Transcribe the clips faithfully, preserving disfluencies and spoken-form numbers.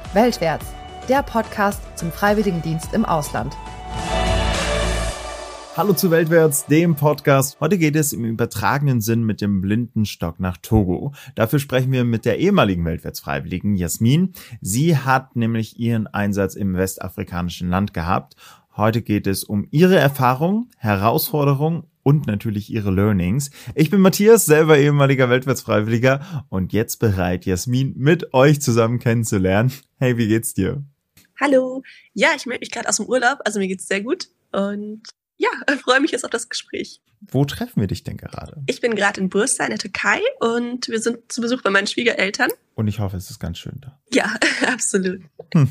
Weltwärts, der Podcast zum Freiwilligendienst im Ausland. Hallo zu Weltwärts, dem Podcast. Heute geht es im übertragenen Sinn mit dem Blindenstock nach Togo. Dafür sprechen wir mit der ehemaligen Weltwärtsfreiwilligen Jasmin. Sie hat nämlich ihren Einsatz im westafrikanischen Land gehabt. Heute geht es um ihre Erfahrungen, Herausforderungen und natürlich ihre Learnings. Ich bin Matthias, selber ehemaliger Weltwärtsfreiwilliger und jetzt bereit, Jasmin mit euch zusammen kennenzulernen. Hey, wie geht's dir? Hallo. Ja, ich melde mich gerade aus dem Urlaub, also mir geht's sehr gut und ja, freue mich jetzt auf das Gespräch. Wo treffen wir dich denn gerade? Ich bin gerade in Bursa in der Türkei und wir sind zu Besuch bei meinen Schwiegereltern. Und ich hoffe, es ist ganz schön da. Ja, absolut.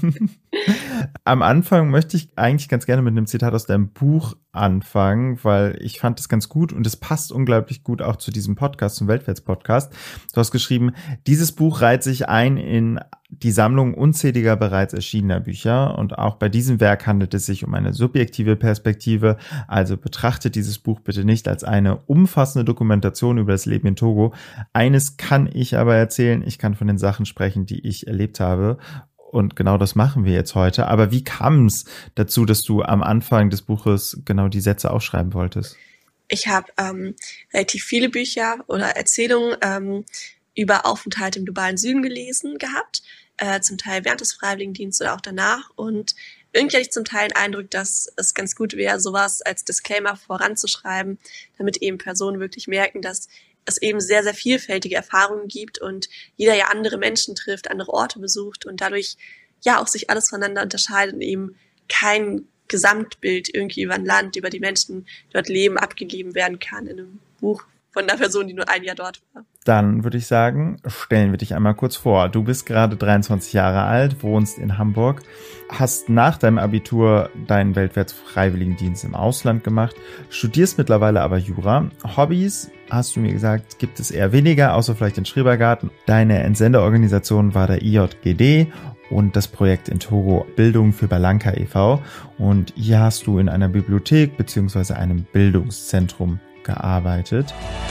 Am Anfang möchte ich eigentlich ganz gerne mit einem Zitat aus deinem Buch anfangen, weil ich fand es ganz gut und es passt unglaublich gut auch zu diesem Podcast, zum Weltwärts-Podcast. Du hast geschrieben, dieses Buch reiht sich ein in die Sammlung unzähliger bereits erschienener Bücher und auch bei diesem Werk handelt es sich um eine subjektive Perspektive, also betrachtet dieses Buch bitte nicht als eine umfassende Dokumentation über das Leben in Togo. Eines kann ich aber erzählen, ich kann von den Sachen sprechen, die ich erlebt habe. Und genau das machen wir jetzt heute. Aber wie kam es dazu, dass du am Anfang des Buches genau die Sätze aufschreiben wolltest? Ich habe ähm, relativ viele Bücher oder Erzählungen ähm, über Aufenthalte im globalen Süden gelesen gehabt, äh, zum Teil während des Freiwilligendienstes oder auch danach. Und irgendwie hatte ich zum Teil den Eindruck, dass es ganz gut wäre, sowas als Disclaimer voranzuschreiben, damit eben Personen wirklich merken, dass es eben sehr, sehr vielfältige Erfahrungen gibt und jeder ja andere Menschen trifft, andere Orte besucht und dadurch ja auch sich alles voneinander unterscheidet und eben kein Gesamtbild irgendwie über ein Land, über die Menschen, die dort leben, abgegeben werden kann in einem Buch von einer Person, die nur ein Jahr dort war. Dann würde ich sagen, stellen wir dich einmal kurz vor. Du bist gerade dreiundzwanzig Jahre alt, wohnst in Hamburg, hast nach deinem Abitur deinen Weltwärtsfreiwilligendienst im Ausland gemacht, studierst mittlerweile aber Jura. Hobbys, hast du mir gesagt, gibt es eher weniger, außer vielleicht den Schrebergarten. Deine Entsenderorganisation war der I J G D und das Projekt in Togo Bildung für Balanka e V Und hier hast du in einer Bibliothek bzw. einem Bildungszentrum gearbeitet.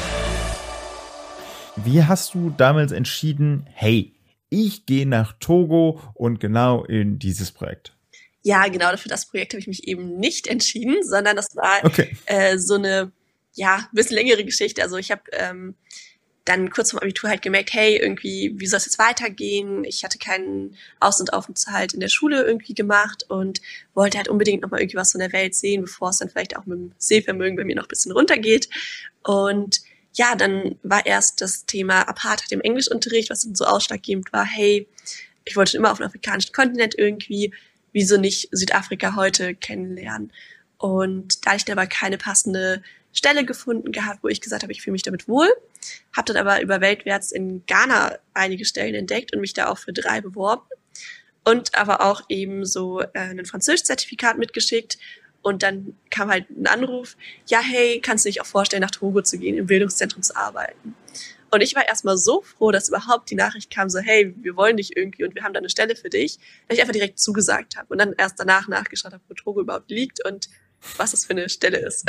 Wie hast du damals entschieden, hey, ich gehe nach Togo und genau in dieses Projekt? Ja, genau, für das Projekt habe ich mich eben nicht entschieden, sondern das war okay. äh, so eine, ja, ein bisschen längere Geschichte. Also ich habe ähm, dann kurz vorm Abitur halt gemerkt, hey, irgendwie, wie soll es jetzt weitergehen? Ich hatte keinen Aus- und Aufenthalt in der Schule irgendwie gemacht und wollte halt unbedingt nochmal irgendwie was von der Welt sehen, bevor es dann vielleicht auch mit dem Sehvermögen bei mir noch ein bisschen runtergeht. Und ja, dann war erst das Thema Apartheid im Englischunterricht, was dann so ausschlaggebend war, hey, ich wollte schon immer auf dem afrikanischen Kontinent irgendwie, wieso nicht Südafrika heute kennenlernen? Und da ich da aber keine passende Stelle gefunden gehabt, wo ich gesagt habe, ich fühle mich damit wohl, habe dann aber über Weltwärts in Ghana einige Stellen entdeckt und mich da auch für drei beworben und aber auch eben so äh, ein Französisch-Zertifikat mitgeschickt. Und dann kam halt ein Anruf, ja, hey, kannst du dich auch vorstellen, nach Togo zu gehen, im Bildungszentrum zu arbeiten? Und ich war erstmal so froh, dass überhaupt die Nachricht kam, so, hey, wir wollen dich irgendwie und wir haben da eine Stelle für dich, dass ich einfach direkt zugesagt habe und dann erst danach nachgeschaut habe, wo Togo überhaupt liegt und was das für eine Stelle ist.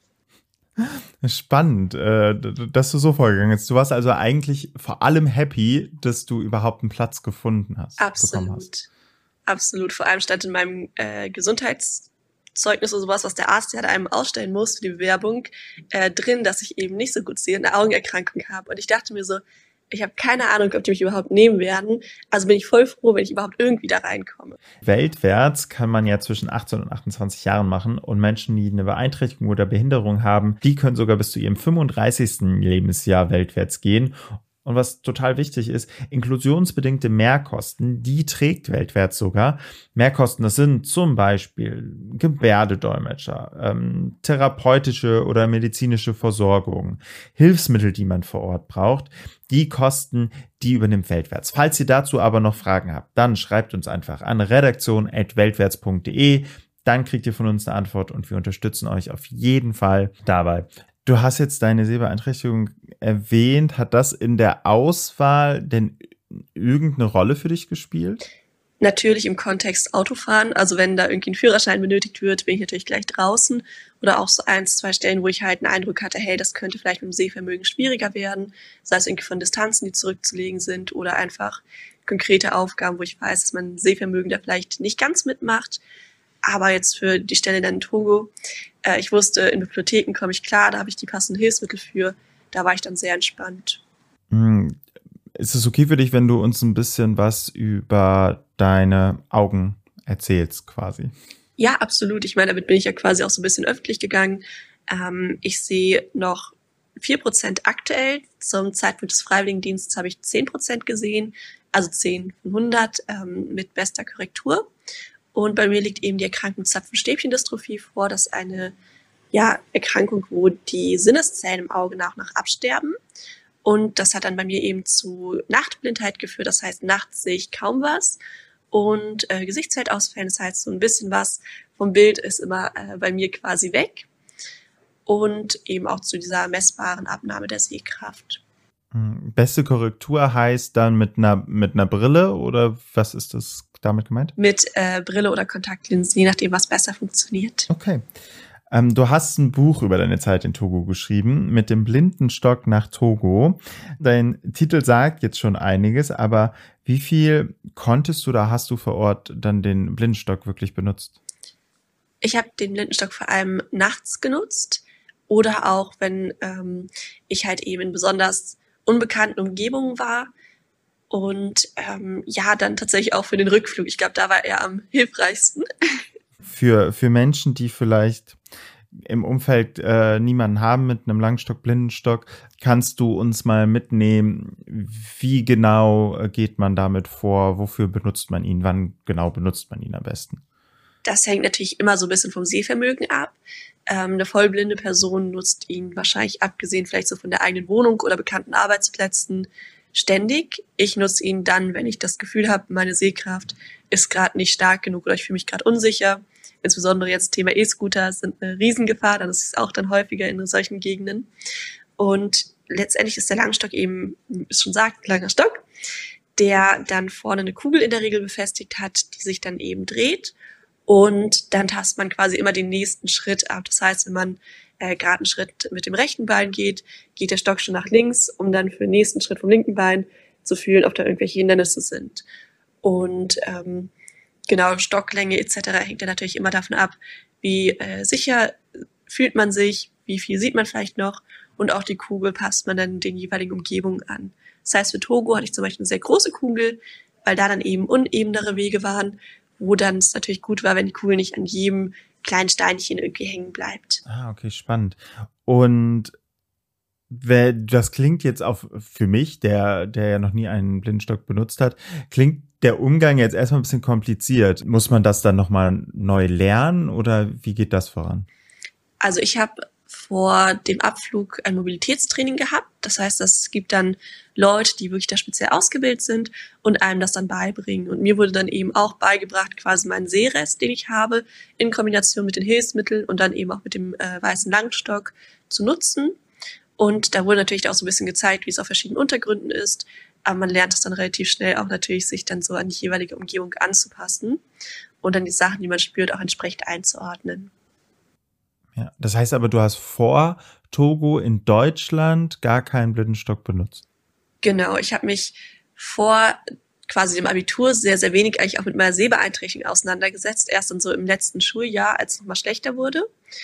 Spannend, dass du so vorgegangen bist. Du warst also eigentlich vor allem happy, dass du überhaupt einen Platz gefunden hast. Absolut, hast. Absolut. Vor allem stand in meinem äh, Gesundheits Zeugnis oder sowas, was der Arzt ja da einem ausstellen muss für die Bewerbung, äh, drin, dass ich eben nicht so gut sehe und eine Augenerkrankung habe. Und ich dachte mir so, ich habe keine Ahnung, ob die mich überhaupt nehmen werden. Also bin ich voll froh, wenn ich überhaupt irgendwie da reinkomme. Weltwärts kann man ja zwischen achtzehn und achtundzwanzig Jahren machen und Menschen, die eine Beeinträchtigung oder Behinderung haben, die können sogar bis zu ihrem fünfunddreißigsten Lebensjahr weltwärts gehen. Und was total wichtig ist, inklusionsbedingte Mehrkosten, die trägt Weltwärts sogar. Mehrkosten, das sind zum Beispiel Gebärdedolmetscher, ähm, therapeutische oder medizinische Versorgung, Hilfsmittel, die man vor Ort braucht. Die Kosten, die übernimmt Weltwärts. Falls ihr dazu aber noch Fragen habt, dann schreibt uns einfach an redaktion at weltwärts punkt de. Dann kriegt ihr von uns eine Antwort und wir unterstützen euch auf jeden Fall dabei. Du hast jetzt deine Sehbeeinträchtigung erwähnt. Hat das in der Auswahl denn irgendeine Rolle für dich gespielt? Natürlich im Kontext Autofahren. Also wenn da irgendwie ein Führerschein benötigt wird, bin ich natürlich gleich draußen. Oder auch so eins, zwei Stellen, wo ich halt einen Eindruck hatte, hey, das könnte vielleicht mit dem Sehvermögen schwieriger werden. Sei es irgendwie von Distanzen, die zurückzulegen sind oder einfach konkrete Aufgaben, wo ich weiß, dass mein Sehvermögen da vielleicht nicht ganz mitmacht. Aber jetzt für die Stelle dann in Togo, äh, ich wusste, in Bibliotheken komme ich klar, da habe ich die passenden Hilfsmittel für. Da war ich dann sehr entspannt. Hm. Ist es okay für dich, wenn du uns ein bisschen was über deine Augen erzählst, quasi? Ja, absolut. Ich meine, damit bin ich ja quasi auch so ein bisschen öffentlich gegangen. Ähm, ich sehe noch vier Prozent aktuell. Zum Zeitpunkt des Freiwilligendienstes habe ich zehn Prozent gesehen, also zehn von hundert ähm, mit bester Korrektur. Und bei mir liegt eben die Erkrankung Zapfenstäbchen-Dystrophie vor. Das ist eine ja, Erkrankung, wo die Sinneszellen im Auge nach und nach absterben. Und das hat dann bei mir eben zu Nachtblindheit geführt. Das heißt, nachts sehe ich kaum was. Und äh, Gesichtsfeldausfällen, das heißt, so ein bisschen was vom Bild ist immer äh, bei mir quasi weg. Und eben auch zu dieser messbaren Abnahme der Sehkraft. Beste Korrektur heißt dann mit einer, mit einer Brille oder was ist das damit gemeint? Mit äh, Brille oder Kontaktlinsen, je nachdem, was besser funktioniert. Okay. Ähm, du hast ein Buch über deine Zeit in Togo geschrieben, mit dem Blindenstock nach Togo. Dein Titel sagt jetzt schon einiges, aber wie viel konntest du da, hast du vor Ort dann den Blindenstock wirklich benutzt? Ich habe den Blindenstock vor allem nachts genutzt oder auch, wenn ähm, ich halt eben in besonders unbekannten Umgebungen war. Und ähm, ja, dann tatsächlich auch für den Rückflug. Ich glaube, da war er am hilfreichsten. Für, für Menschen, die vielleicht im Umfeld äh, niemanden haben mit einem Langstock, Blindenstock, kannst du uns mal mitnehmen, wie genau äh, geht man damit vor, wofür benutzt man ihn, wann genau benutzt man ihn am besten? Das hängt natürlich immer so ein bisschen vom Sehvermögen ab. Ähm, eine vollblinde Person nutzt ihn wahrscheinlich, abgesehen vielleicht so von der eigenen Wohnung oder bekannten Arbeitsplätzen, ständig. Ich nutze ihn dann, wenn ich das Gefühl habe, meine Sehkraft ist gerade nicht stark genug oder ich fühle mich gerade unsicher. Insbesondere jetzt Thema E-Scooter sind eine Riesengefahr, dann ist es auch dann häufiger in solchen Gegenden. Und letztendlich ist der Langstock eben, wie es schon sagt, ein langer Stock, der dann vorne eine Kugel in der Regel befestigt hat, die sich dann eben dreht. Und dann tastet man quasi immer den nächsten Schritt ab. Das heißt, wenn man äh, gerade einen Schritt mit dem rechten Bein geht, geht der Stock schon nach links, um dann für den nächsten Schritt vom linken Bein zu fühlen, ob da irgendwelche Hindernisse sind. Und ähm, genau, Stocklänge et cetera hängt ja natürlich immer davon ab, wie äh, sicher fühlt man sich, wie viel sieht man vielleicht noch und auch die Kugel passt man dann den jeweiligen Umgebungen an. Das heißt, für Togo hatte ich zum Beispiel eine sehr große Kugel, weil da dann eben unebenere Wege waren, wo dann es natürlich gut war, wenn die Kugel nicht an jedem kleinen Steinchen irgendwie hängen bleibt. Ah, okay, spannend. Und wer, das klingt jetzt auch für mich, der, der ja noch nie einen Blindenstock benutzt hat, klingt der Umgang jetzt erstmal ein bisschen kompliziert. Muss man das dann nochmal neu lernen oder wie geht das voran? Also ich habe vor dem Abflug ein Mobilitätstraining gehabt. Das heißt, es gibt dann Leute, die wirklich da speziell ausgebildet sind und einem das dann beibringen. Und mir wurde dann eben auch beigebracht, quasi meinen Sehrest, den ich habe, in Kombination mit den Hilfsmitteln und dann eben auch mit dem äh, weißen Langstock zu nutzen. Und da wurde natürlich auch so ein bisschen gezeigt, wie es auf verschiedenen Untergründen ist. Aber man lernt es dann relativ schnell auch natürlich, sich dann so an die jeweilige Umgebung anzupassen und dann die Sachen, die man spürt, auch entsprechend einzuordnen. Ja, das heißt aber, du hast vor Togo in Deutschland gar keinen Blindenstock benutzt. Genau, ich habe mich vor quasi dem Abitur sehr, sehr wenig eigentlich auch mit meiner Sehbeeinträchtigung auseinandergesetzt. Erst dann so im letzten Schuljahr, als es nochmal schlechter wurde.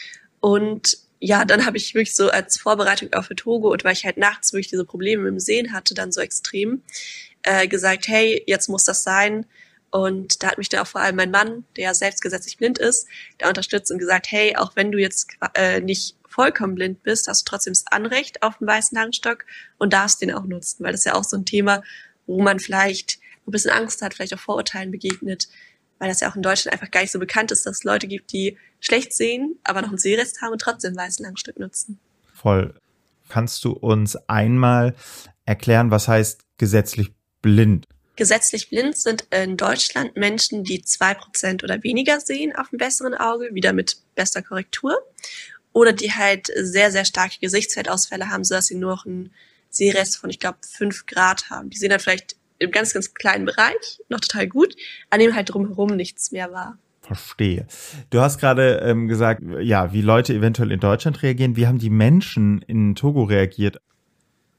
Und ja, dann habe ich wirklich so als Vorbereitung auch für Togo und weil ich halt nachts wirklich diese Probleme mit dem Sehen hatte, dann so extrem, äh, gesagt, hey, jetzt muss das sein. Und da hat mich dann auch vor allem mein Mann, der selbst gesetzlich blind ist, da unterstützt und gesagt, hey, auch wenn du jetzt äh, nicht vollkommen blind bist, hast du trotzdem das Anrecht auf einen weißen Langstock und darfst den auch nutzen, weil das ist ja auch so ein Thema, wo man vielleicht ein bisschen Angst hat, vielleicht auch Vorurteilen begegnet, weil das ja auch in Deutschland einfach gar nicht so bekannt ist, dass es Leute gibt, die schlecht sehen, aber noch einen Sehrest haben und trotzdem einen weißen Langstock nutzen. Voll. Kannst du uns einmal erklären, was heißt gesetzlich blind? Gesetzlich blind sind in Deutschland Menschen, die zwei Prozent oder weniger sehen auf dem besseren Auge, wieder mit bester Korrektur. Oder die halt sehr, sehr starke Gesichtsfeldausfälle haben, sodass sie nur noch einen Sehrest von, ich glaube, fünf Grad haben. Die sehen dann vielleicht im ganz, ganz kleinen Bereich noch total gut, an dem halt drumherum nichts mehr war. Verstehe. Du hast gerade ähm, gesagt, ja, wie Leute eventuell in Deutschland reagieren. Wie haben die Menschen in Togo reagiert?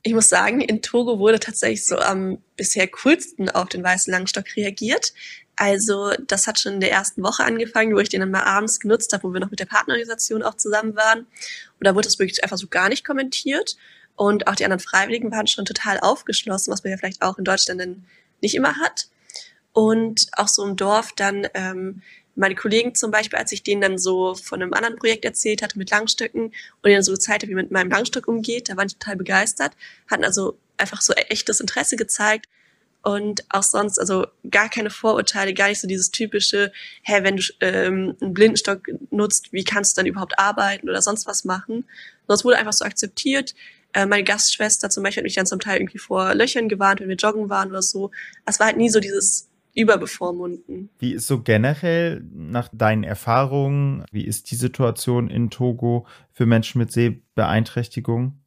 Ich muss sagen, in Togo wurde tatsächlich so am bisher coolsten auf den weißen Langstock reagiert. Also das hat schon in der ersten Woche angefangen, wo ich den dann mal abends genutzt habe, wo wir noch mit der Partnerorganisation auch zusammen waren. Und da wurde das wirklich einfach so gar nicht kommentiert. Und auch die anderen Freiwilligen waren schon total aufgeschlossen, was man ja vielleicht auch in Deutschland dann nicht immer hat. Und auch so im Dorf dann ähm, meine Kollegen zum Beispiel, als ich denen dann so von einem anderen Projekt erzählt hatte mit Langstöcken und denen so gezeigt habe, wie man mit meinem Langstock umgeht, da waren die total begeistert, hatten also einfach so echtes Interesse gezeigt. Und auch sonst, also gar keine Vorurteile, gar nicht so dieses typische, hä, wenn du ähm, einen Blindenstock nutzt, wie kannst du dann überhaupt arbeiten oder sonst was machen? Sonst wurde einfach so akzeptiert. Äh, meine Gastschwester zum Beispiel hat mich dann zum Teil irgendwie vor Löchern gewarnt, wenn wir joggen waren oder so. Es war halt nie so dieses Überbevormunden. Wie ist so generell nach deinen Erfahrungen, wie ist die Situation in Togo für Menschen mit Sehbeeinträchtigung?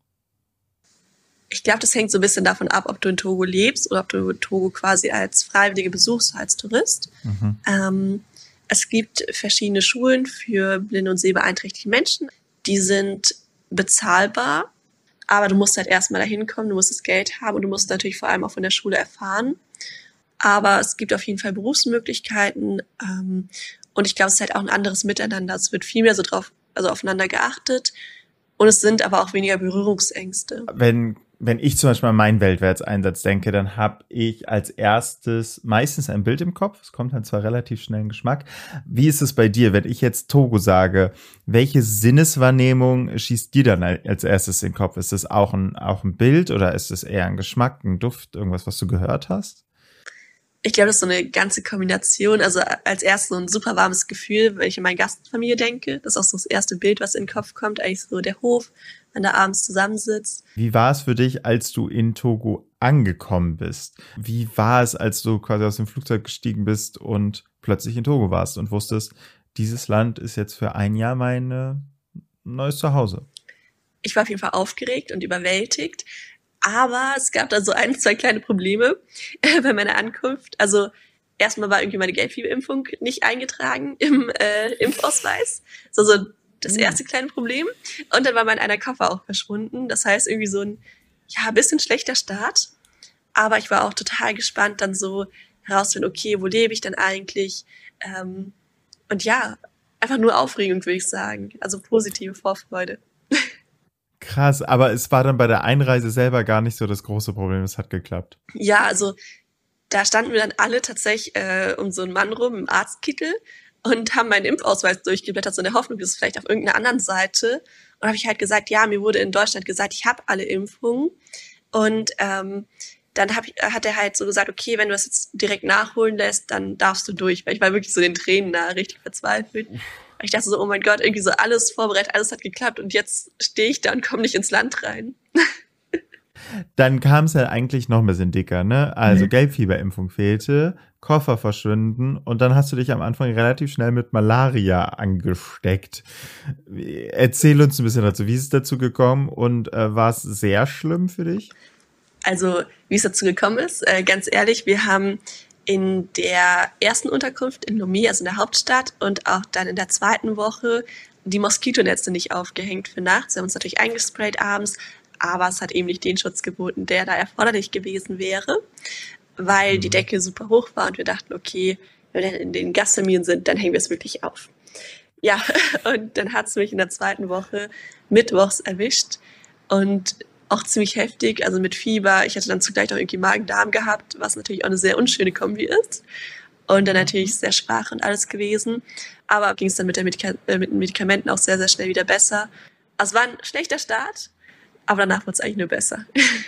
Ich glaube, das hängt so ein bisschen davon ab, ob du in Togo lebst oder ob du Togo quasi als Freiwillige besuchst, als Tourist. Mhm. Ähm, es gibt verschiedene Schulen für blinde und sehbeeinträchtigte Menschen. Die sind bezahlbar, aber du musst halt erstmal dahin kommen, du musst das Geld haben und du musst natürlich vor allem auch von der Schule erfahren. Aber es gibt auf jeden Fall Berufsmöglichkeiten ähm, und ich glaube, es ist halt auch ein anderes Miteinander. Es wird viel mehr so drauf, also aufeinander geachtet und es sind aber auch weniger Berührungsängste. Wenn Wenn ich zum Beispiel an meinen Weltwärtseinsatz denke, dann habe ich als erstes meistens ein Bild im Kopf. Es kommt dann zwar relativ schnell in Geschmack. Wie ist es bei dir, wenn ich jetzt Togo sage? Welche Sinneswahrnehmung schießt dir dann als erstes in den Kopf? Ist es auch ein, auch ein Bild oder ist es eher ein Geschmack, ein Duft, irgendwas, was du gehört hast? Ich glaube, das ist so eine ganze Kombination. Also als erstes so ein super warmes Gefühl, wenn ich an meine Gastfamilie denke. Das ist auch so das erste Bild, was in den Kopf kommt. Eigentlich so der Hof, wenn da abends zusammensitzt. Wie war es für dich, als du in Togo angekommen bist? Wie war es, als du quasi aus dem Flugzeug gestiegen bist und plötzlich in Togo warst und wusstest, dieses Land ist jetzt für ein Jahr mein äh, neues Zuhause? Ich war auf jeden Fall aufgeregt und überwältigt. Aber es gab da so ein, zwei kleine Probleme äh, bei meiner Ankunft. Also erstmal war irgendwie meine Gelbfieberimpfung nicht eingetragen im äh, Impfausweis. Das war so das erste kleine Problem. Und dann war mein einer Koffer auch verschwunden. Das heißt irgendwie so ein, ja, bisschen schlechter Start. Aber ich war auch total gespannt, dann so herauszufinden, okay, wo lebe ich denn eigentlich? Ähm, und ja, einfach nur Aufregung, würde ich sagen. Also positive Vorfreude. Krass, aber es war dann bei der Einreise selber gar nicht so das große Problem, es hat geklappt. Ja, also da standen wir dann alle tatsächlich äh, um so einen Mann rum im Arztkittel und haben meinen Impfausweis durchgeblättert, so in der Hoffnung, dass es vielleicht auf irgendeiner anderen Seite. Und habe ich halt gesagt, ja, mir wurde in Deutschland gesagt, ich habe alle Impfungen. Und ähm, dann hab ich, hat er halt so gesagt, okay, wenn du das jetzt direkt nachholen lässt, dann darfst du durch. Weil ich war wirklich so den Tränen da, richtig verzweifelt. Ich dachte so, oh mein Gott, irgendwie so alles vorbereitet, alles hat geklappt und jetzt stehe ich da und komme nicht ins Land rein. Dann kam es ja eigentlich noch ein bisschen dicker, ne? Also Gelbfieberimpfung fehlte, Koffer verschwinden und dann hast du dich am Anfang relativ schnell mit Malaria angesteckt. Erzähl uns ein bisschen dazu, wie ist es dazu gekommen und äh, war es sehr schlimm für dich? Also, wie es dazu gekommen ist, äh, ganz ehrlich, wir haben in der ersten Unterkunft in Lomé, also in der Hauptstadt, und auch dann in der zweiten Woche die Moskitonetze nicht aufgehängt für nachts. Wir haben uns natürlich eingesprayt abends, aber es hat eben nicht den Schutz geboten, der da erforderlich gewesen wäre, weil die Decke super hoch war und wir dachten, okay, wenn wir dann in den Gastfamilien sind, dann hängen wir es wirklich auf. Ja, und dann hat es mich in der zweiten Woche mittwochs erwischt und auch ziemlich heftig, also mit Fieber. Ich hatte dann zugleich auch irgendwie Magen-Darm gehabt, was natürlich auch eine sehr unschöne Kombi ist. Und dann natürlich sehr schwach und alles gewesen. Aber ging es dann mit, der Medika- äh, mit den Medikamenten auch sehr, sehr schnell wieder besser. Also es war ein schlechter Start, aber danach wurde es eigentlich nur besser.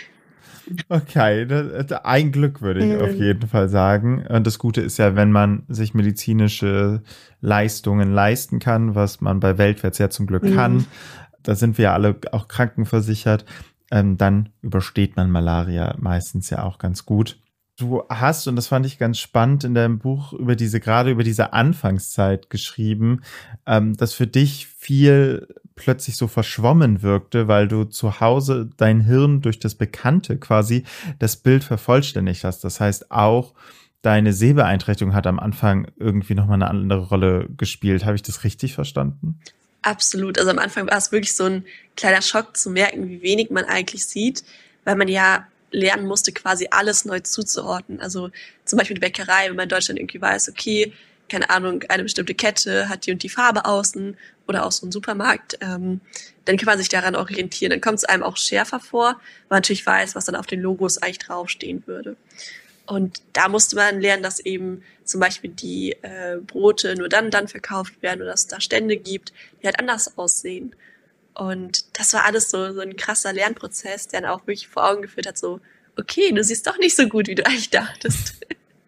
Okay, das, ein Glück würde ich mhm. auf jeden Fall sagen. Und das Gute ist ja, wenn man sich medizinische Leistungen leisten kann, was man bei Weltwärts ja zum Glück mhm. kann, da sind wir ja alle auch krankenversichert, ähm, dann übersteht man Malaria meistens ja auch ganz gut. Du hast, und das fand ich ganz spannend, in deinem Buch über diese, gerade über diese Anfangszeit geschrieben, ähm, dass für dich viel plötzlich so verschwommen wirkte, weil du zu Hause dein Hirn durch das Bekannte quasi das Bild vervollständigt hast. Das heißt, auch deine Sehbeeinträchtigung hat am Anfang irgendwie nochmal eine andere Rolle gespielt. Habe ich das richtig verstanden? Absolut. Also am Anfang war es wirklich so ein kleiner Schock zu merken, wie wenig man eigentlich sieht, weil man ja lernen musste, quasi alles neu zuzuordnen. Also zum Beispiel die Bäckerei, wenn man in Deutschland irgendwie weiß, okay, keine Ahnung, eine bestimmte Kette hat die und die Farbe außen oder auch so ein Supermarkt, ähm, dann kann man sich daran orientieren. Dann kommt es einem auch schärfer vor, weil man natürlich weiß, was dann auf den Logos eigentlich draufstehen würde. Und da musste man lernen, dass eben zum Beispiel die äh, Brote nur dann dann verkauft werden oder dass es da Stände gibt, die halt anders aussehen. Und das war alles so, so ein krasser Lernprozess, der dann auch wirklich vor Augen geführt hat, so, okay, du siehst doch nicht so gut, wie du eigentlich dachtest.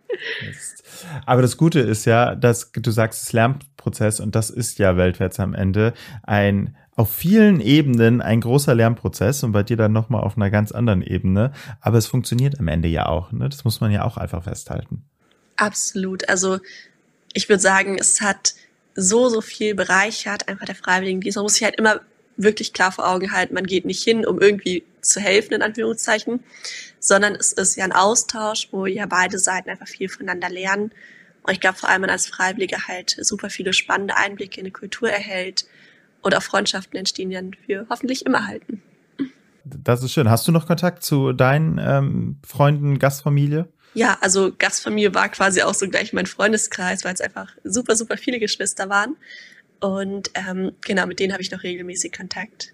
Aber das Gute ist ja, dass du sagst, das Lernprozess, und das ist ja Weltwärts am Ende ein auf vielen Ebenen ein großer Lernprozess und bei dir dann nochmal auf einer ganz anderen Ebene. Aber es funktioniert am Ende ja auch, ne? Das muss man ja auch einfach festhalten. Absolut. Also ich würde sagen, es hat so, so viel bereichert, einfach der Freiwilligendienst. Man muss sich halt immer wirklich klar vor Augen halten, man geht nicht hin, um irgendwie zu helfen, in Anführungszeichen, sondern es ist ja ein Austausch, wo ja beide Seiten einfach viel voneinander lernen. Und ich glaube, vor allem man als Freiwilliger halt super viele spannende Einblicke in die Kultur erhält und auch Freundschaften entstehen, die dann für hoffentlich immer halten. Das ist schön. Hast du noch Kontakt zu deinen ähm, Freunden, Gastfamilie? Ja, also Gastfamilie war quasi auch so gleich mein Freundeskreis, weil es einfach super, super viele Geschwister waren. Und ähm, genau, mit denen habe ich noch regelmäßig Kontakt.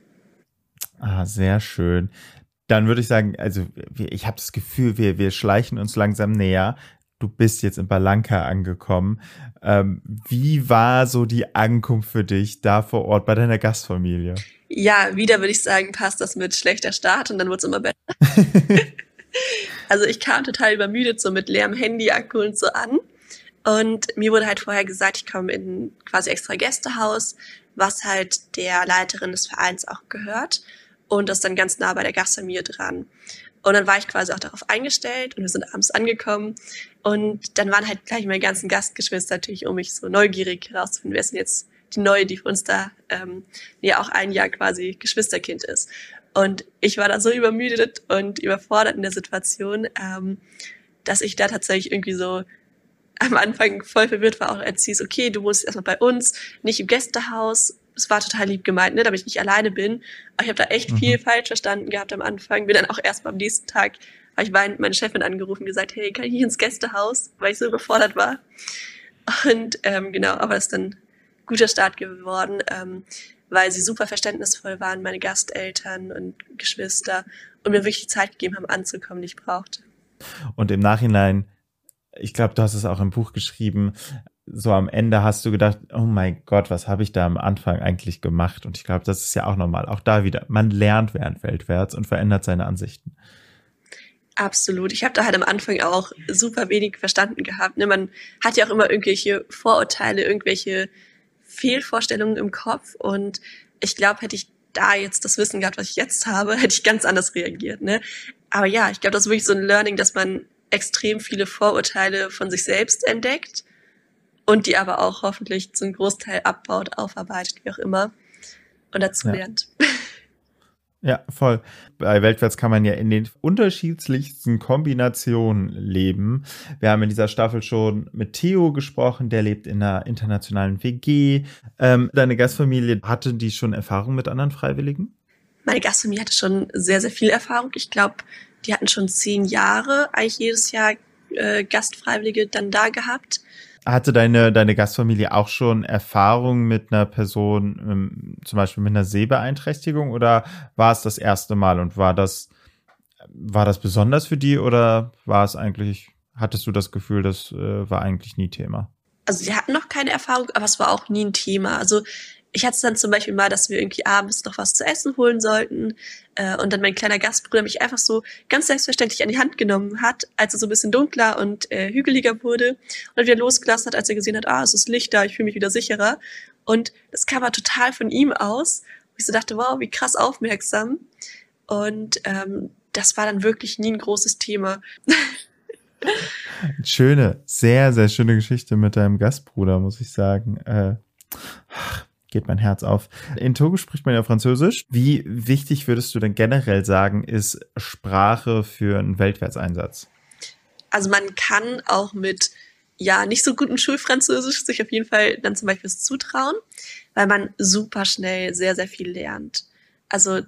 Ah, sehr schön. Dann würde ich sagen, also ich habe das Gefühl, wir, wir schleichen uns langsam näher. Du bist jetzt in Barranca angekommen. Ähm, wie war so die Ankunft für dich da vor Ort bei deiner Gastfamilie? Ja, wieder würde ich sagen, passt das mit schlechter Start und dann wurde es immer besser. Also ich kam total übermüdet, so mit leerem Handy-Akku und so an. Und mir wurde halt vorher gesagt, ich komme in quasi extra Gästehaus, was halt der Leiterin des Vereins auch gehört. Und das dann ganz nah bei der Gastfamilie dran. Und dann war ich quasi auch darauf eingestellt und wir sind abends angekommen. Und dann waren halt gleich meine ganzen Gastgeschwister natürlich um mich so neugierig herauszufinden, wer ist denn jetzt die Neue, die für uns da ähm, ja auch ein Jahr quasi Geschwisterkind ist. Und ich war da so übermüdet und überfordert in der Situation, ähm, dass ich da tatsächlich irgendwie so am Anfang voll verwirrt war, auch als hieß, okay, du wohnst erstmal bei uns, nicht im Gästehaus. Es war total lieb gemeint, ne, damit ich nicht alleine bin. Aber ich habe da echt mhm. viel falsch verstanden gehabt am Anfang. Bin dann auch erstmal am nächsten Tag, habe ich weinend meine Chefin angerufen und gesagt, hey, kann ich nicht ins Gästehaus? Weil ich so überfordert war. Und ähm, genau, aber es ist dann ein guter Start geworden, ähm, weil sie super verständnisvoll waren, meine Gasteltern und Geschwister, und mir wirklich die Zeit gegeben haben, anzukommen, die ich brauchte. Und im Nachhinein, ich glaube, du hast es auch im Buch geschrieben, so am Ende hast du gedacht, oh mein Gott, was habe ich da am Anfang eigentlich gemacht? Und ich glaube, das ist ja auch normal. Auch da wieder, man lernt während Weltwärts und verändert seine Ansichten. Absolut. Ich habe da halt am Anfang auch super wenig verstanden gehabt. Ne? Man hat ja auch immer irgendwelche Vorurteile, irgendwelche Fehlvorstellungen im Kopf. Und ich glaube, hätte ich da jetzt das Wissen gehabt, was ich jetzt habe, hätte ich ganz anders reagiert. Ne? Aber ja, ich glaube, das ist wirklich so ein Learning, dass man extrem viele Vorurteile von sich selbst entdeckt und die aber auch hoffentlich zum Großteil abbaut, aufarbeitet, wie auch immer, und dazu ja. lernt. Ja, voll. Bei Weltwärts kann man ja in den unterschiedlichsten Kombinationen leben. Wir haben in dieser Staffel schon mit Theo gesprochen, der lebt in einer internationalen W G. Ähm, deine Gastfamilie, hatte die schon Erfahrung mit anderen Freiwilligen? Meine Gastfamilie hatte schon sehr, sehr viel Erfahrung. Ich glaube, die hatten schon zehn Jahre eigentlich jedes Jahr äh, Gastfreiwillige dann da gehabt. Hatte deine, deine Gastfamilie auch schon Erfahrung mit einer Person, ähm, zum Beispiel mit einer Sehbeeinträchtigung, oder war es das erste Mal und war das, war das besonders für die, oder war es eigentlich, hattest du das Gefühl, das äh, war eigentlich nie Thema? Also sie hatten noch keine Erfahrung, aber es war auch nie ein Thema. Also ich hatte es dann zum Beispiel mal, dass wir irgendwie abends noch was zu essen holen sollten äh, und dann mein kleiner Gastbruder mich einfach so ganz selbstverständlich an die Hand genommen hat, als es so ein bisschen dunkler und äh, hügeliger wurde, und wieder losgelassen hat, als er gesehen hat, ah, es ist Licht da, ich fühle mich wieder sicherer. Und das kam aber total von ihm aus, wo ich so dachte, wow, wie krass aufmerksam. Und ähm, das war dann wirklich nie ein großes Thema. Schöne, sehr, sehr schöne Geschichte mit deinem Gastbruder, muss ich sagen. Äh, geht mein Herz auf. In Togo spricht man ja Französisch. Wie wichtig würdest du denn generell sagen, ist Sprache für einen Weltwärtseinsatz? Also man kann auch mit ja nicht so gutem Schulfranzösisch sich auf jeden Fall dann zum Beispiel zutrauen, weil man super schnell sehr, sehr viel lernt. Also ja.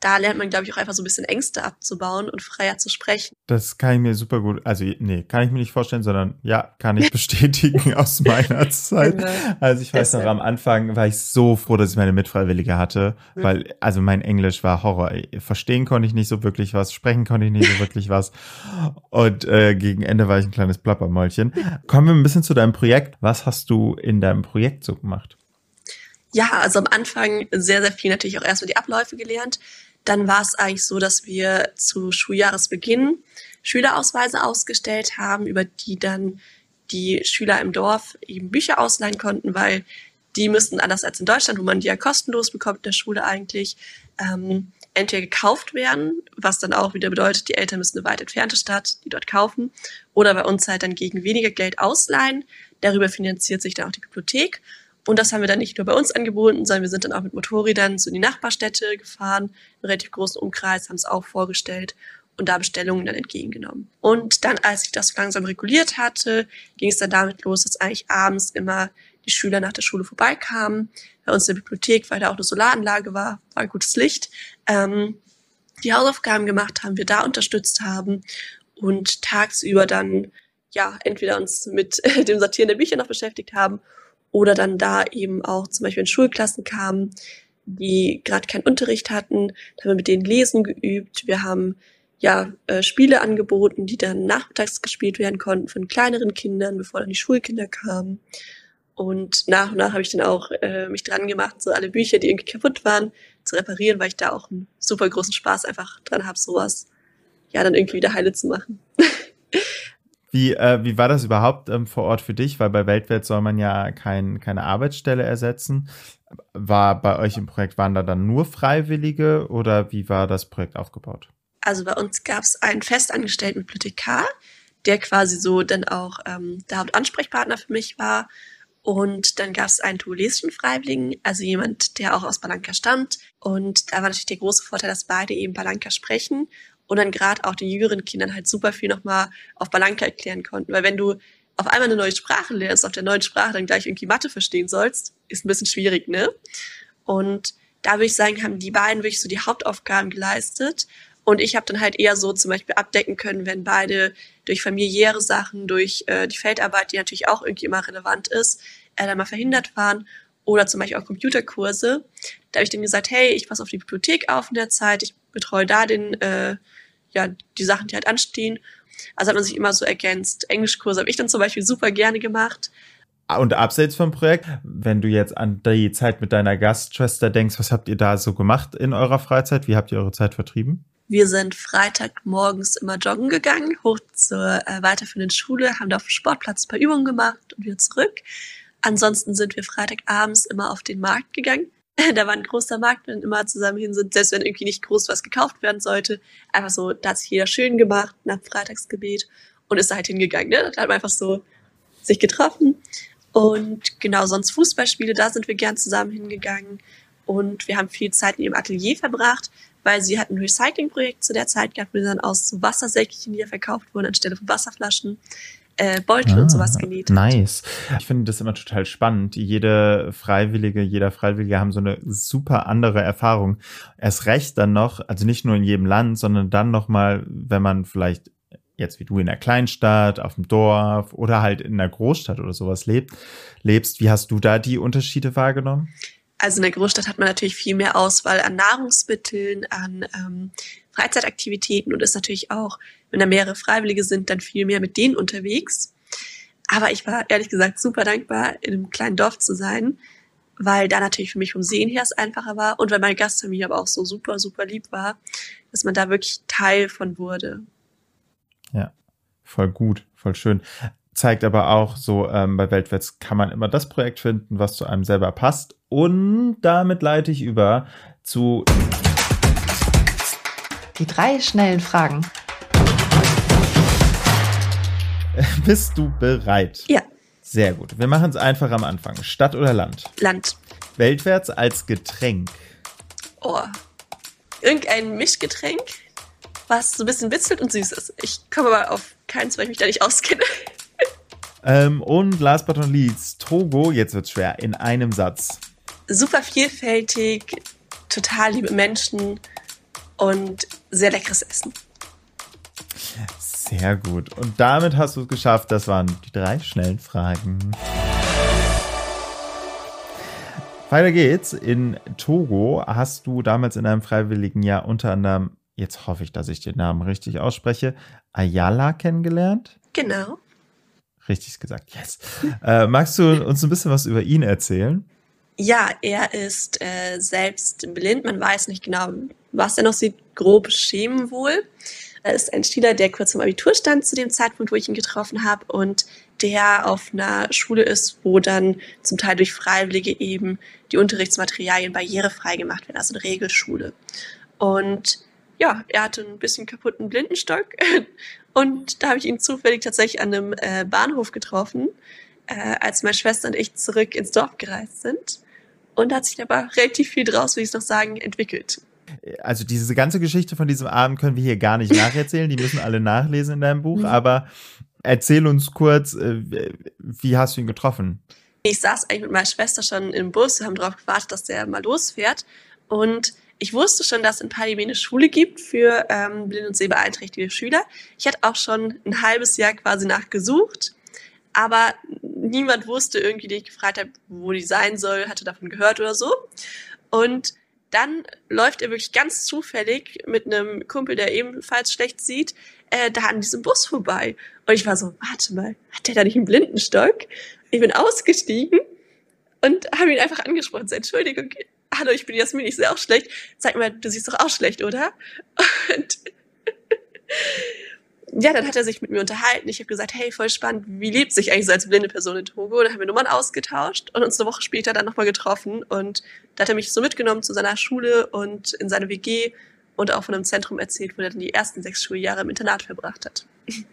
da lernt man, glaube ich, auch einfach so ein bisschen Ängste abzubauen und freier zu sprechen. Das kann ich mir super gut, also nee, kann ich mir nicht vorstellen, sondern ja, kann ich bestätigen aus meiner Zeit. Also ich weiß noch, am Anfang war ich so froh, dass ich meine Mitfreiwillige hatte, weil also mein Englisch war Horror. Verstehen konnte ich nicht so wirklich was, sprechen konnte ich nicht so wirklich was und äh, gegen Ende war ich ein kleines Plappermäulchen. Kommen wir ein bisschen zu deinem Projekt. Was hast du in deinem Projekt so gemacht? Ja, also am Anfang sehr, sehr viel natürlich auch erstmal die Abläufe gelernt. Dann war es eigentlich so, dass wir zu Schuljahresbeginn Schülerausweise ausgestellt haben, über die dann die Schüler im Dorf eben Bücher ausleihen konnten, weil die müssten, anders als in Deutschland, wo man die ja kostenlos bekommt in der Schule eigentlich, ähm, entweder gekauft werden, was dann auch wieder bedeutet, die Eltern müssen eine weit entfernte Stadt die dort kaufen, oder bei uns halt dann gegen weniger Geld ausleihen. Darüber finanziert sich dann auch die Bibliothek. Und das haben wir dann nicht nur bei uns angeboten, sondern wir sind dann auch mit Motorrädern zu den Nachbarstädte gefahren, einen relativ großen Umkreis, haben es auch vorgestellt und da Bestellungen dann entgegengenommen. Und dann, als ich das so langsam reguliert hatte, ging es dann damit los, dass eigentlich abends immer die Schüler nach der Schule vorbeikamen. Bei uns in der Bibliothek, weil da auch eine Solaranlage war, war gutes Licht, ähm, die Hausaufgaben gemacht haben, wir da unterstützt haben und tagsüber dann ja entweder uns mit dem Sortieren der Bücher noch beschäftigt haben oder dann da eben auch zum Beispiel in Schulklassen kamen, die gerade keinen Unterricht hatten. Da haben wir mit denen Lesen geübt. Wir haben ja äh, Spiele angeboten, die dann nachmittags gespielt werden konnten von kleineren Kindern, bevor dann die Schulkinder kamen. Und nach und nach habe ich dann auch äh, mich dran gemacht, so alle Bücher, die irgendwie kaputt waren, zu reparieren, weil ich da auch einen super großen Spaß einfach dran habe, sowas ja dann irgendwie wieder heile zu machen. Wie, äh, wie war das überhaupt ähm, vor Ort für dich? Weil bei Weltwert soll man ja kein, keine Arbeitsstelle ersetzen. War bei euch im Projekt, waren da dann nur Freiwillige oder wie war das Projekt aufgebaut? Also bei uns gab es einen festangestellten Bibliothekar, der quasi so dann auch ähm, der Hauptansprechpartner für mich war. Und dann gab es einen tuvalesischen Freiwilligen, also jemand, der auch aus Balanka stammt. Und da war natürlich der große Vorteil, dass beide eben Balanka sprechen. Und dann gerade auch den jüngeren Kindern halt super viel nochmal auf Balanka erklären konnten. Weil wenn du auf einmal eine neue Sprache lernst, auf der neuen Sprache dann gleich irgendwie Mathe verstehen sollst, ist ein bisschen schwierig, ne? Und da würde ich sagen, haben die beiden wirklich so die Hauptaufgaben geleistet. Und ich habe dann halt eher so zum Beispiel abdecken können, wenn beide durch familiäre Sachen, durch äh, die Feldarbeit, die natürlich auch irgendwie immer relevant ist, äh, dann mal verhindert waren. Oder zum Beispiel auch Computerkurse. Da habe ich denen gesagt, hey, ich passe auf die Bibliothek auf in der Zeit, ich betreue da den, äh, ja, die Sachen, die halt anstehen. Also hat man sich immer so ergänzt. Englischkurse habe ich dann zum Beispiel super gerne gemacht. Und abseits vom Projekt, wenn du jetzt an die Zeit mit deiner Gastschwester denkst, was habt ihr da so gemacht in eurer Freizeit? Wie habt ihr eure Zeit vertrieben? Wir sind Freitagmorgens immer joggen gegangen, hoch zur äh, weiterführenden Schule, haben da auf dem Sportplatz ein paar Übungen gemacht und wieder zurück. Ansonsten sind wir Freitagabends immer auf den Markt gegangen. Da war ein großer Markt, wenn immer zusammen hin sind, selbst wenn irgendwie nicht groß was gekauft werden sollte. Einfach so, da hat sich jeder schön gemacht nach dem Freitagsgebet und ist da halt hingegangen. Ne? Da hat man einfach so sich getroffen. Und genau, sonst Fußballspiele, da sind wir gern zusammen hingegangen. Und wir haben viel Zeit in ihrem Atelier verbracht, weil sie hatten ein Recyclingprojekt zu der Zeit gehabt, wo dann aus so Wassersäckchen, die ja verkauft wurden, anstelle von Wasserflaschen, äh, Beutel ah, und sowas genäht hat. Nice. Ich finde das immer total spannend. Jede Freiwillige, jeder Freiwillige haben so eine super andere Erfahrung. Erst recht dann noch, also nicht nur in jedem Land, sondern dann nochmal, wenn man vielleicht jetzt wie du in einer Kleinstadt, auf dem Dorf oder halt in einer Großstadt oder sowas lebt, lebst. Wie hast du da die Unterschiede wahrgenommen? Also in der Großstadt hat man natürlich viel mehr Auswahl an Nahrungsmitteln, an ähm, Freizeitaktivitäten und ist natürlich auch, wenn da mehrere Freiwillige sind, dann viel mehr mit denen unterwegs. Aber ich war ehrlich gesagt super dankbar, in einem kleinen Dorf zu sein, weil da natürlich für mich vom Sehen her es einfacher war und weil meine Gastfamilie aber auch so super, super lieb war, dass man da wirklich Teil von wurde. Ja, voll gut, voll schön. Zeigt aber auch so, ähm, bei Weltwärts kann man immer das Projekt finden, was zu einem selber passt. Und damit leite ich über zu die drei schnellen Fragen. Bist du bereit? Ja. Sehr gut. Wir machen es einfach am Anfang. Stadt oder Land? Land. Weltwärts als Getränk? Oh, irgendein Mischgetränk, was so ein bisschen witzelt und süß ist. Ich komme aber auf keins, weil ich mich da nicht auskenne. Ähm, und last but not least, Togo, jetzt wird's schwer, in einem Satz. Super vielfältig, total liebe Menschen und sehr leckeres Essen. Sehr gut. Und damit hast du es geschafft. Das waren die drei schnellen Fragen. Weiter geht's. In Togo hast du damals in einem freiwilligen Jahr unter anderem, jetzt hoffe ich, dass ich den Namen richtig ausspreche, Ayala kennengelernt? Genau. Richtig gesagt, yes. Äh, magst du uns ein bisschen was über ihn erzählen? Ja, er ist äh, selbst blind. Man weiß nicht genau, was er noch sieht. Grob Schemen wohl. Er ist ein Schüler, der kurz im Abitur stand zu dem Zeitpunkt, wo ich ihn getroffen habe und der auf einer Schule ist, wo dann zum Teil durch Freiwillige eben die Unterrichtsmaterialien barrierefrei gemacht werden, also eine Regelschule. Und ja, er hatte ein bisschen kaputten Blindenstock und da habe ich ihn zufällig tatsächlich an einem äh, Bahnhof getroffen, äh, als meine Schwester und ich zurück ins Dorf gereist sind. Und da hat sich aber relativ viel draus, will ich noch sagen, entwickelt. Also diese ganze Geschichte von diesem Abend können wir hier gar nicht nacherzählen, die müssen alle nachlesen in deinem Buch, mhm. aber erzähl uns kurz, wie hast du ihn getroffen? Ich saß eigentlich mit meiner Schwester schon im Bus, wir haben darauf gewartet, dass der mal losfährt und ich wusste schon, dass es in Palimé eine Schule gibt für ähm, blind- und sehbeeinträchtigte Schüler. Ich hatte auch schon ein halbes Jahr quasi nachgesucht, aber niemand wusste irgendwie, den ich gefragt habe, wo die sein soll, hatte davon gehört oder so. Und dann läuft er wirklich ganz zufällig mit einem Kumpel, der ebenfalls schlecht sieht, äh, da an diesem Bus vorbei. Und ich war so, warte mal, hat der da nicht einen Blindenstock? Ich bin ausgestiegen und habe ihn einfach angesprochen. So, Entschuldigung, hallo, ich bin Jasmin, ich sehe auch schlecht. Sag mal, du siehst doch auch schlecht, oder? Und ja, dann hat er sich mit mir unterhalten. Ich habe gesagt, hey, voll spannend, wie lebt sich eigentlich so als blinde Person in Togo? Dann haben wir Nummern ausgetauscht und uns eine Woche später dann nochmal getroffen. Und da hat er mich so mitgenommen zu seiner Schule und in seine W G und auch von einem Zentrum erzählt, wo er dann die ersten sechs Schuljahre im Internat verbracht hat.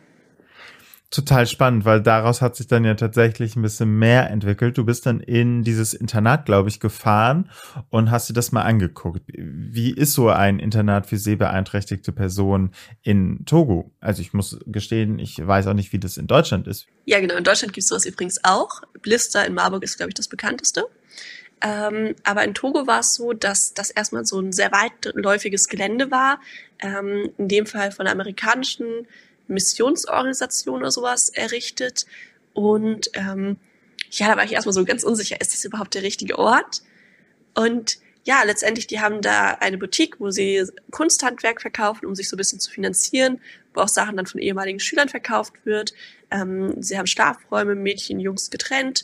Total spannend, weil daraus hat sich dann ja tatsächlich ein bisschen mehr entwickelt. Du bist dann in dieses Internat, glaube ich, gefahren und hast dir das mal angeguckt. Wie ist so ein Internat für sehbeeinträchtigte Personen in Togo? Also ich muss gestehen, ich weiß auch nicht, wie das in Deutschland ist. Ja, genau. In Deutschland gibt es sowas übrigens auch. Blister in Marburg ist, glaube ich, das bekannteste. Ähm, aber in Togo war es so, dass das erstmal so ein sehr weitläufiges Gelände war. Ähm, in dem Fall von der amerikanischen Missionsorganisation oder sowas errichtet. Und ähm, ja, da war ich erstmal so ganz unsicher, ist das überhaupt der richtige Ort? Und ja, letztendlich, die haben da eine Boutique, wo sie Kunsthandwerk verkaufen, um sich so ein bisschen zu finanzieren, wo auch Sachen dann von ehemaligen Schülern verkauft wird. Ähm, sie haben Schlafräume, Mädchen, Jungs getrennt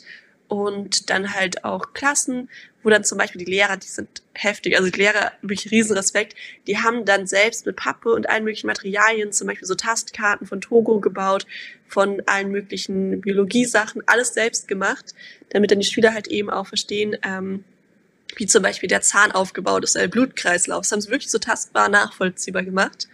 und dann halt auch Klassen, wo dann zum Beispiel die Lehrer, die sind heftig, also die Lehrer, wirklich riesen Respekt, die haben dann selbst mit Pappe und allen möglichen Materialien, zum Beispiel so Tastkarten von Togo gebaut, von allen möglichen Biologiesachen, alles selbst gemacht, damit dann die Schüler halt eben auch verstehen, ähm, wie zum Beispiel der Zahn aufgebaut ist, der Blutkreislauf. Das haben sie wirklich so tastbar nachvollziehbar gemacht.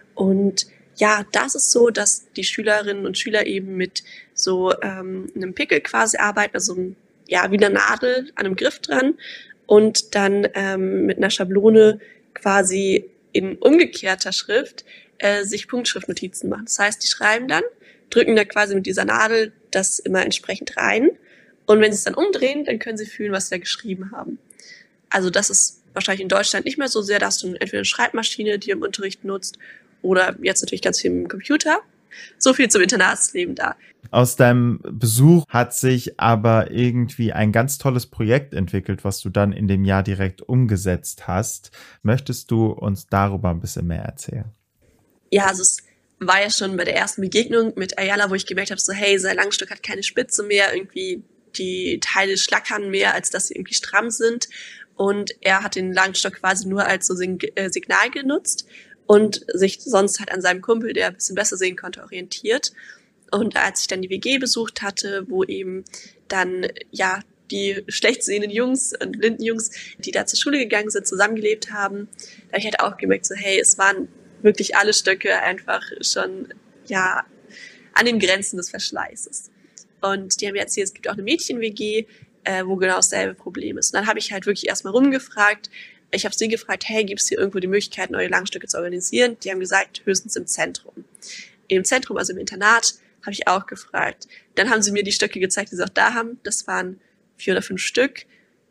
Und ja, das ist so, dass die Schülerinnen und Schüler eben mit so ähm, einem Pickel quasi arbeiten, also ja wie eine Nadel an einem Griff dran und dann ähm, mit einer Schablone quasi in umgekehrter Schrift äh, sich Punktschriftnotizen machen. Das heißt, die schreiben dann, drücken da quasi mit dieser Nadel das immer entsprechend rein und wenn sie es dann umdrehen, dann können sie fühlen, was sie da geschrieben haben. Also das ist wahrscheinlich in Deutschland nicht mehr so sehr, da hast du entweder eine Schreibmaschine, die du im Unterricht nutzt, oder jetzt natürlich ganz viel im Computer. So viel zum Internatsleben da. Aus deinem Besuch hat sich aber irgendwie ein ganz tolles Projekt entwickelt, was du dann in dem Jahr direkt umgesetzt hast. Möchtest du uns darüber ein bisschen mehr erzählen? Ja, also es war ja schon bei der ersten Begegnung mit Ayala, wo ich gemerkt habe, so hey, sein Langstück hat keine Spitze mehr, irgendwie die Teile schlackern mehr, als dass sie irgendwie stramm sind. Und er hat den Langstock quasi nur als so Signal genutzt und sich sonst halt an seinem Kumpel, der ein bisschen besser sehen konnte, orientiert. Und als ich dann die W G besucht hatte, wo eben dann, ja, die schlecht sehenden Jungs und blinden Jungs, die da zur Schule gegangen sind, zusammengelebt haben, da habe ich halt auch gemerkt, so hey, es waren wirklich alle Stöcke einfach schon, ja, an den Grenzen des Verschleißes. Und die haben mir erzählt, es gibt auch eine Mädchen-W G, äh, wo genau dasselbe Problem ist. Und dann habe ich halt wirklich erstmal rumgefragt. Ich habe sie gefragt, hey, gibt es hier irgendwo die Möglichkeit, neue Langstücke zu organisieren? Die haben gesagt, höchstens im Zentrum. Im Zentrum, also im Internat, habe ich auch gefragt. Dann haben sie mir die Stöcke gezeigt, die sie auch da haben. Das waren vier oder fünf Stück.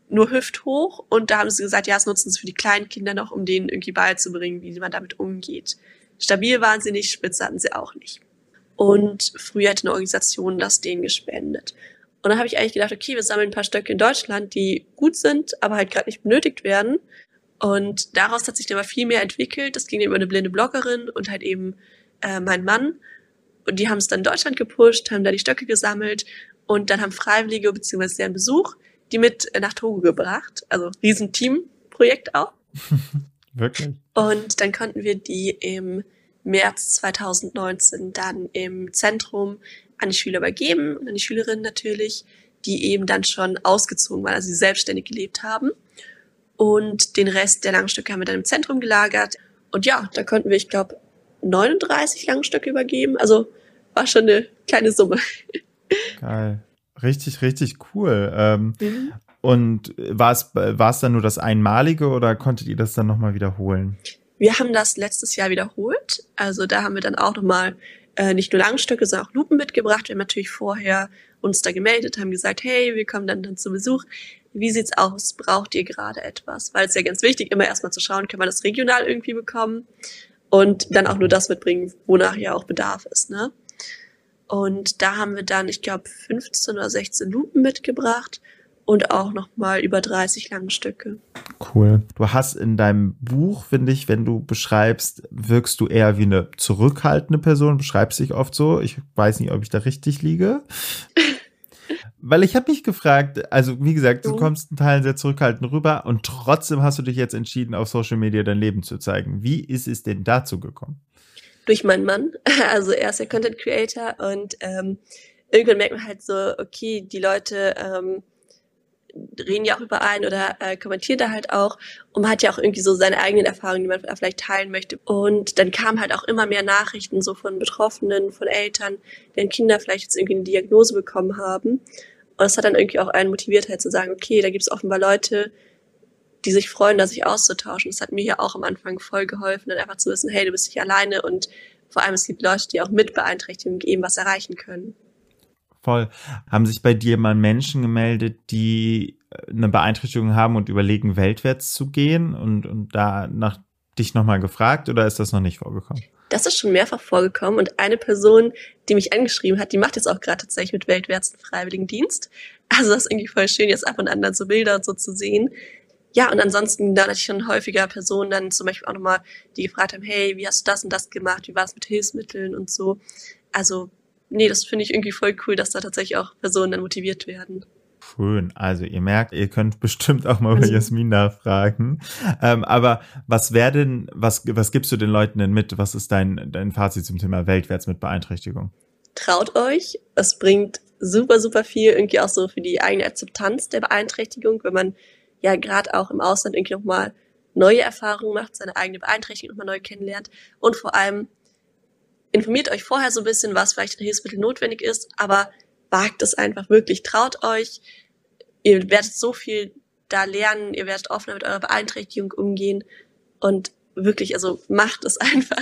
nur hüfthoch und da haben sie gesagt, ja, es nutzen sie für die kleinen Kinder noch, um denen irgendwie beizubringen, wie man damit umgeht. Stabil waren sie nicht, spitze hatten sie auch nicht. Und früher hätte eine Organisation das denen gespendet. Und dann habe ich eigentlich gedacht, okay, wir sammeln ein paar Stöcke in Deutschland, die gut sind, aber halt gerade nicht benötigt werden. Und daraus hat sich dann mal viel mehr entwickelt. Das ging über eine blinde Bloggerin und halt eben äh, mein Mann. Und die haben es dann in Deutschland gepusht, haben da die Stöcke gesammelt und dann haben Freiwillige bzw. deren Besuch die mit nach Togo gebracht. Also riesen Teamprojekt auch. Wirklich? Und dann konnten wir die im März zweitausendneunzehn dann im Zentrum an die Schüler übergeben und an die Schülerinnen natürlich, die eben dann schon ausgezogen waren, also sie selbstständig gelebt haben. Und den Rest der Langstücke haben wir dann im Zentrum gelagert. Und ja, da konnten wir, ich glaube, neununddreißig Langstücke übergeben. Also war schon eine kleine Summe. Geil. Richtig, richtig cool. Ähm, Mhm. Und war es, war es dann nur das Einmalige oder konntet ihr das dann nochmal wiederholen? Wir haben das letztes Jahr wiederholt. Also da haben wir dann auch nochmal äh, nicht nur Langstöcke, sondern auch Lupen mitgebracht. Wir haben natürlich vorher uns da gemeldet, haben gesagt, hey, wir kommen dann, dann zu Besuch. Wie sieht's aus? Braucht ihr gerade etwas? Weil es ja ganz wichtig, immer erstmal zu schauen, kann man das regional irgendwie bekommen und dann auch nur das mitbringen, wonach ja auch Bedarf ist, ne? Und da haben wir dann, ich glaube, fünfzehn oder sechzehn Lupen mitgebracht und auch nochmal über dreißig Langstücke. Cool. Du hast in deinem Buch, finde ich, wenn du beschreibst, wirkst du eher wie eine zurückhaltende Person, beschreibst dich oft so. Ich weiß nicht, ob ich da richtig liege. Weil ich habe mich gefragt, also wie gesagt, du Mhm. kommst in Teilen sehr zurückhaltend rüber und trotzdem hast du dich jetzt entschieden, auf Social Media dein Leben zu zeigen. Wie ist es denn dazu gekommen? Durch meinen Mann. Also er ist ja Content Creator und ähm, irgendwann merkt man halt so, okay, die Leute ähm, reden ja auch über einen oder äh, kommentieren da halt auch und man hat ja auch irgendwie so seine eigenen Erfahrungen, die man vielleicht teilen möchte. Und dann kamen halt auch immer mehr Nachrichten so von Betroffenen, von Eltern, deren Kinder vielleicht jetzt irgendwie eine Diagnose bekommen haben. Und das hat dann irgendwie auch einen motiviert, halt zu sagen, okay, da gibt es offenbar Leute, die sich freuen, da sich auszutauschen. Das hat mir ja auch am Anfang voll geholfen, dann einfach zu wissen, hey, du bist nicht alleine und vor allem es gibt Leute, die auch mit Beeinträchtigungen eben was erreichen können. Voll. Haben sich bei dir mal Menschen gemeldet, die eine Beeinträchtigung haben und überlegen, weltwärts zu gehen und, und da nach dich nochmal gefragt oder ist das noch nicht vorgekommen? Das ist schon mehrfach vorgekommen und eine Person, die mich angeschrieben hat, die macht jetzt auch gerade tatsächlich mit weltwärts einen Freiwilligendienst. Also das ist irgendwie voll schön, jetzt ab und an dann so Bilder und so zu sehen. Ja, und ansonsten, da hatte ich schon häufiger Personen dann zum Beispiel auch nochmal, die gefragt haben, hey, wie hast du das und das gemacht, wie war es mit Hilfsmitteln und so. Also, nee, das finde ich irgendwie voll cool, dass da tatsächlich auch Personen dann motiviert werden. Schön. Also ihr merkt, ihr könnt bestimmt auch mal bei Also- Jasmin nachfragen. Ähm, aber was wäre denn, was, was gibst du den Leuten denn mit? Was ist dein, dein Fazit zum Thema weltwärts mit Beeinträchtigung? Traut euch, es bringt super, super viel irgendwie auch so für die eigene Akzeptanz der Beeinträchtigung, wenn man ja gerade auch im Ausland irgendwie nochmal neue Erfahrungen macht, seine eigene Beeinträchtigung nochmal neu kennenlernt und vor allem informiert euch vorher so ein bisschen, was vielleicht an Hilfsmittel notwendig ist, aber wagt es einfach wirklich, traut euch, ihr werdet so viel da lernen, ihr werdet offener mit eurer Beeinträchtigung umgehen und wirklich, also macht es einfach.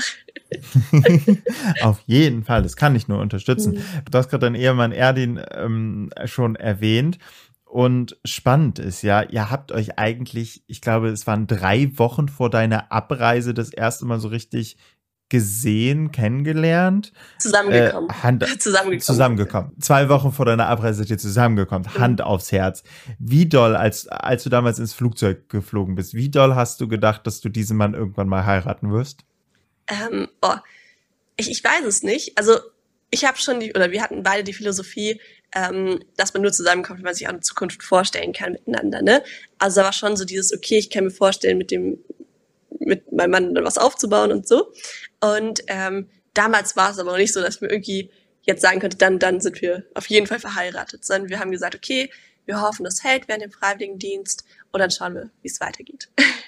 Auf jeden Fall, das kann ich nur unterstützen. Mhm. Du hast gerade deinen Ehemann Erdin ähm, schon erwähnt. Und spannend ist ja, ihr habt euch eigentlich, ich glaube, es waren drei Wochen vor deiner Abreise das erste Mal so richtig gesehen, kennengelernt. Zusammengekommen. Äh, Hand, Zusammengekommen. zusammengekommen. Zwei Wochen vor deiner Abreise seid ihr zusammengekommen. Mhm. Hand aufs Herz. Wie doll, als, als du damals ins Flugzeug geflogen bist, wie doll hast du gedacht, dass du diesen Mann irgendwann mal heiraten wirst? Ähm, oh, ich, ich weiß es nicht. Also ich habe schon die, oder wir hatten beide die Philosophie, ähm, dass man nur zusammenkommt, wenn man sich auch eine Zukunft vorstellen kann miteinander, ne? Also da war schon so dieses, okay, ich kann mir vorstellen, mit dem, mit meinem Mann dann was aufzubauen und so. Und ähm, damals war es aber noch nicht so, dass ich mir irgendwie jetzt sagen könnte, dann, dann sind wir auf jeden Fall verheiratet, sondern wir haben gesagt, okay, wir hoffen, das hält während dem Freiwilligendienst und dann schauen wir, wie es weitergeht.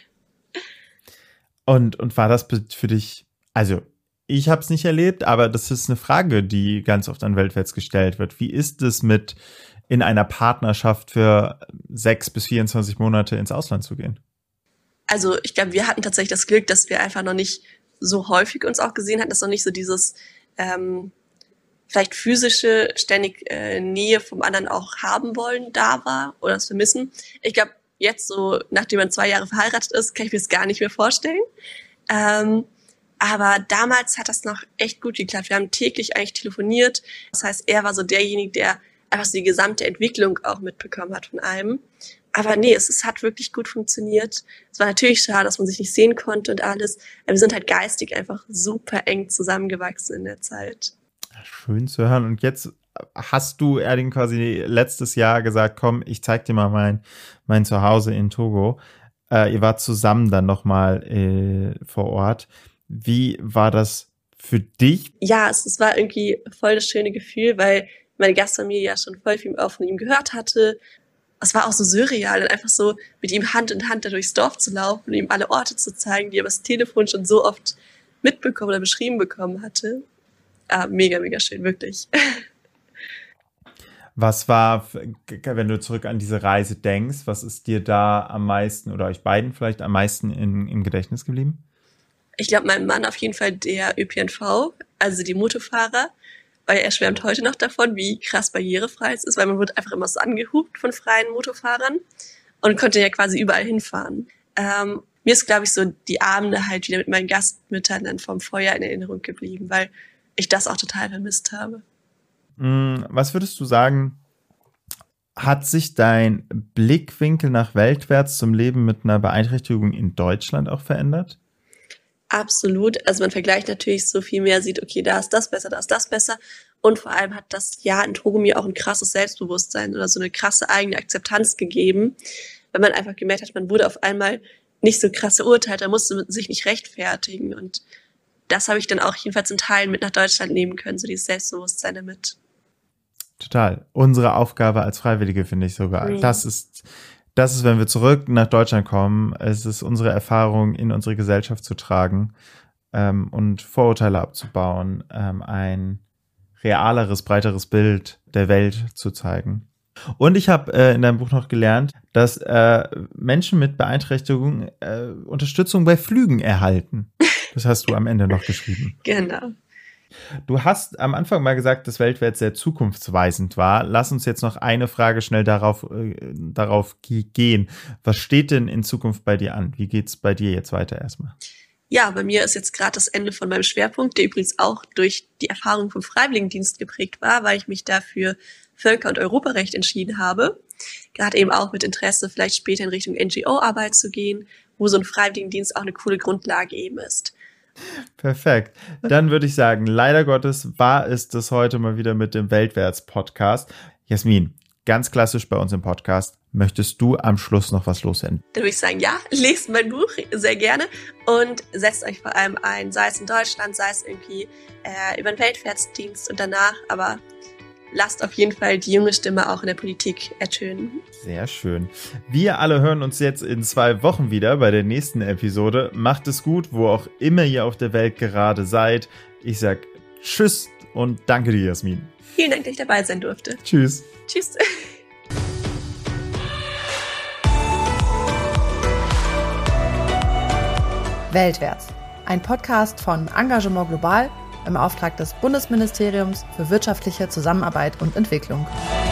Und, und war das für dich, also ich habe es nicht erlebt, aber das ist eine Frage, die ganz oft an Weltwärts gestellt wird. Wie ist es mit in einer Partnerschaft für sechs bis vierundzwanzig Monate ins Ausland zu gehen? Also ich glaube, wir hatten tatsächlich das Glück, dass wir einfach noch nicht so häufig uns auch gesehen hatten, dass noch nicht so dieses ähm, vielleicht physische ständig äh, Nähe vom anderen auch haben wollen da war oder das vermissen. Ich glaube, jetzt so, nachdem man zwei Jahre verheiratet ist, kann ich mir das gar nicht mehr vorstellen. Ähm, aber damals hat das noch echt gut geklappt. Wir haben täglich eigentlich telefoniert. Das heißt, er war so derjenige, der einfach so die gesamte Entwicklung auch mitbekommen hat von allem. Aber nee, es, es hat wirklich gut funktioniert. Es war natürlich schade, dass man sich nicht sehen konnte und alles. Aber wir sind halt geistig einfach super eng zusammengewachsen in der Zeit. Schön zu hören. Und jetzt hast du Erdin quasi letztes Jahr gesagt, komm, ich zeig dir mal mein, mein Zuhause in Togo. Äh, ihr wart zusammen dann nochmal äh, vor Ort. Wie war das für dich? Ja, es, es war irgendwie voll das schöne Gefühl, weil meine Gastfamilie ja schon voll viel auch von ihm gehört hatte. Es war auch so surreal, dann einfach so mit ihm Hand in Hand da durchs Dorf zu laufen und ihm alle Orte zu zeigen, die er über das Telefon schon so oft mitbekommen oder beschrieben bekommen hatte. Ah, mega, mega schön, wirklich. Was war, wenn du zurück an diese Reise denkst, was ist dir da am meisten oder euch beiden vielleicht am meisten in, im Gedächtnis geblieben? Ich glaube, meinem Mann auf jeden Fall der Ö P N V, also die Motofahrer, weil er schwärmt heute noch davon, wie krass barrierefrei es ist, weil man wird einfach immer so angehupt von freien Motofahrern und konnte ja quasi überall hinfahren. Ähm, mir ist, glaube ich, so die Abende halt wieder mit meinen Gastmüttern dann vom Feuer in Erinnerung geblieben, weil ich das auch total vermisst habe. Was würdest du sagen, hat sich dein Blickwinkel nach weltwärts zum Leben mit einer Beeinträchtigung in Deutschland auch verändert? Absolut. Also man vergleicht natürlich so viel mehr, sieht, okay, da ist das besser, da ist das besser. Und vor allem hat das Jahr in Togo mir auch ein krasses Selbstbewusstsein oder so eine krasse eigene Akzeptanz gegeben, weil man einfach gemerkt hat, man wurde auf einmal nicht so krass verurteilt, da musste sich nicht rechtfertigen. Und das habe ich dann auch jedenfalls in Teilen mit nach Deutschland nehmen können, so dieses Selbstbewusstsein damit. Total. Unsere Aufgabe als Freiwillige, finde ich sogar. Mhm. Das ist, das ist, wenn wir zurück nach Deutschland kommen, es ist unsere Erfahrung, in unsere Gesellschaft zu tragen ähm, und Vorurteile abzubauen, ähm, ein realeres, breiteres Bild der Welt zu zeigen. Und ich habe äh, in deinem Buch noch gelernt, dass äh, Menschen mit Beeinträchtigung äh, Unterstützung bei Flügen erhalten. Das hast du am Ende noch geschrieben. Genau. Du hast am Anfang mal gesagt, dass weltweit sehr zukunftsweisend war. Lass uns jetzt noch eine Frage schnell darauf, äh, darauf gehen. Was steht denn in Zukunft bei dir an? Wie geht's bei dir jetzt weiter erstmal? Ja, bei mir ist jetzt gerade das Ende von meinem Schwerpunkt, der übrigens auch durch die Erfahrung vom Freiwilligendienst geprägt war, weil ich mich dafür Völker- und Europarecht entschieden habe. Gerade eben auch mit Interesse, vielleicht später in Richtung N G O-Arbeit zu gehen, wo so ein Freiwilligendienst auch eine coole Grundlage eben ist. Perfekt. Dann würde ich sagen, leider Gottes war es das heute mal wieder mit dem Weltwärts-Podcast. Jasmin, ganz klassisch bei uns im Podcast. Möchtest du am Schluss noch was loswerden? Dann würde ich sagen, ja, lest mein Buch sehr gerne und setzt euch vor allem ein, sei es in Deutschland, sei es irgendwie äh, über den Weltwärtsdienst und danach, aber lasst auf jeden Fall die junge Stimme auch in der Politik ertönen. Sehr schön. Wir alle hören uns jetzt in zwei Wochen wieder bei der nächsten Episode. Macht es gut, wo auch immer ihr auf der Welt gerade seid. Ich sag Tschüss und danke dir, Jasmin. Vielen Dank, dass ich dabei sein durfte. Tschüss. Tschüss. Weltwärts. Ein Podcast von Engagement Global im Auftrag des Bundesministeriums für wirtschaftliche Zusammenarbeit und Entwicklung.